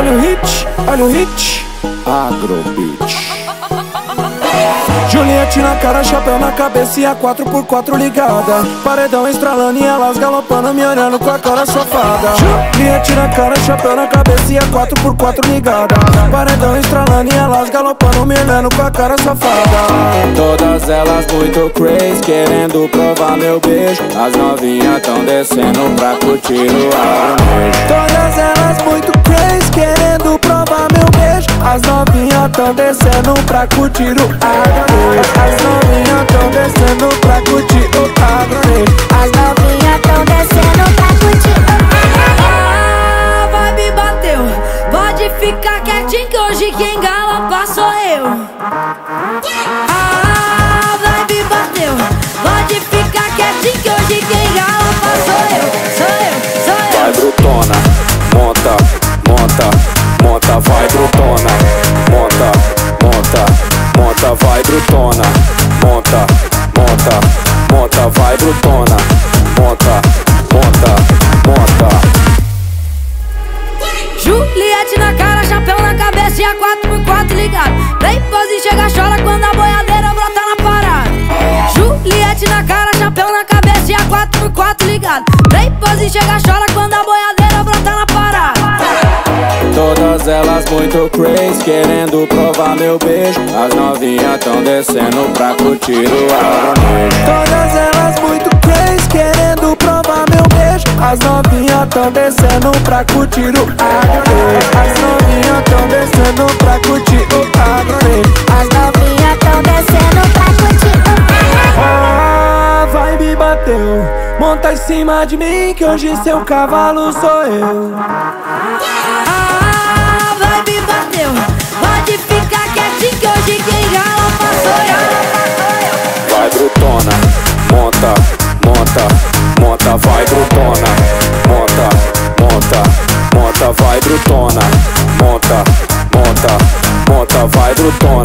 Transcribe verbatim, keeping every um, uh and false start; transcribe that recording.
Olha o hit, olha o hit, Agrobeat. Juliette na cara, chapéu na cabeça e a quatro por quatro ligada. Paredão estralando e elas galopando, me olhando com a cara safada. Juliette na cara, chapéu na cabeça e a quatro por quatro ligada. Paredão estralando e elas galopando, me olhando com a cara safada. Todas elas muito crazy, querendo provar meu beijo. As novinhas tão descendo pra curtir o arnejo. Todas elas muito crazy, querendo provar meu beijo. As novinhas tão descendo pra curtir o arnejo. As novinhas tão descendo pra curtir o arnejo. As novinhas tão descendo pra curtir o arnejo. Ah, vai me bateu. Pode ficar quietinho que hoje quem galopa sou eu. Ah, vai me bateu. Pode ficar quietinho que hoje quem galopa sou eu. Sou eu, sou eu. Vai brutona, monta, monta, monta, vai brutona, monta, monta, monta, vai brutona, monta, monta, monta, vai brutona, monta, monta, monta. Juliette na cara, chapéu na cabeça e a quatro por quatro ligado. Vem pose e chega, chora quando a boiadeira brota na parada. Juliette na cara, chapéu na cabeça e a quatro por quatro ligado. Vem pose e chega, chora quando a boiadeira brota na parada. Todas elas muito crazy, querendo provar meu beijo. As novinhas tão descendo pra curtir o arnejo. Todas elas muito crazy, querendo provar meu beijo. As novinhas tão descendo pra curtir o arnejo. As novinhas tão descendo pra curtir o arnejo. As novinhas tão descendo pra curtir o arnejo. Ah, vai me bateu. Monta em cima de mim que hoje seu cavalo sou eu. Ah, vai me bateu. Pode ficar quietinho que hoje quem galopa sou eu. Vai brutona, monta, monta, monta, vai brutona, monta, monta, monta, vai brutona, monta, monta, monta, vai brutona.